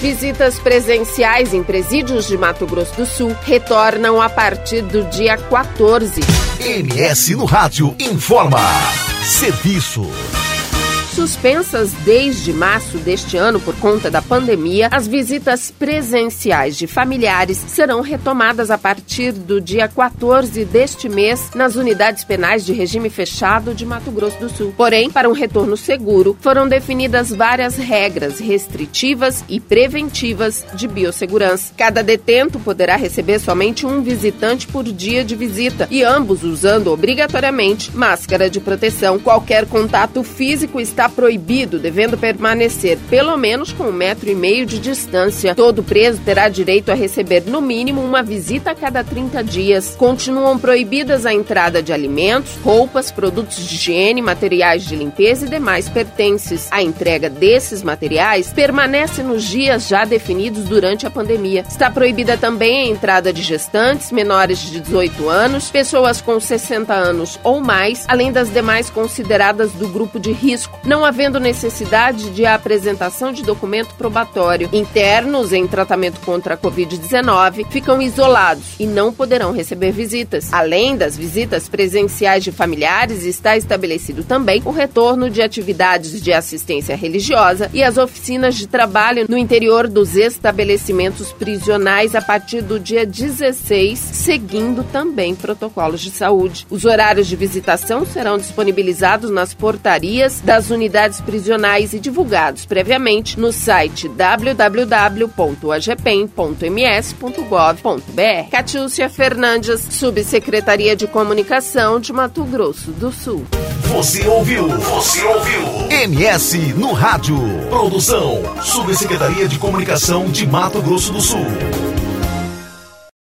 Visitas presenciais em presídios de Mato Grosso do Sul retornam a partir do dia 14. MS no Rádio informa. Serviço. Suspensas desde março deste ano por conta da pandemia, as visitas presenciais de familiares serão retomadas a partir do dia 14 deste mês nas unidades penais de regime fechado de Mato Grosso do Sul. Porém, para um retorno seguro, foram definidas várias regras restritivas e preventivas de biossegurança. Cada detento poderá receber somente um visitante por dia de visita e ambos usando obrigatoriamente máscara de proteção. Qualquer contato físico está proibido, devendo permanecer pelo menos com 1,5 metros de distância. Todo preso terá direito a receber no mínimo uma visita a cada 30 dias. Continuam proibidas a entrada de alimentos, roupas, produtos de higiene, materiais de limpeza e demais pertences. A entrega desses materiais permanece nos dias já definidos durante a pandemia. Está proibida também a entrada de gestantes, menores de 18 anos, pessoas com 60 anos ou mais, além das demais consideradas do grupo de risco, não havendo necessidade de apresentação de documento probatório. Internos em tratamento contra a Covid-19 ficam isolados e não poderão receber visitas. Além das visitas presenciais de familiares, está estabelecido também o retorno de atividades de assistência religiosa e as oficinas de trabalho no interior dos estabelecimentos prisionais a partir do dia 16, seguindo também protocolos de saúde. Os horários de visitação serão disponibilizados nas portarias das unidades prisionais e divulgados previamente no site www.agpem.ms.gov.br. Catiúcia Fernandes, Subsecretaria de Comunicação de Mato Grosso do Sul. Você ouviu MS no Rádio. Produção, Subsecretaria de Comunicação de Mato Grosso do Sul.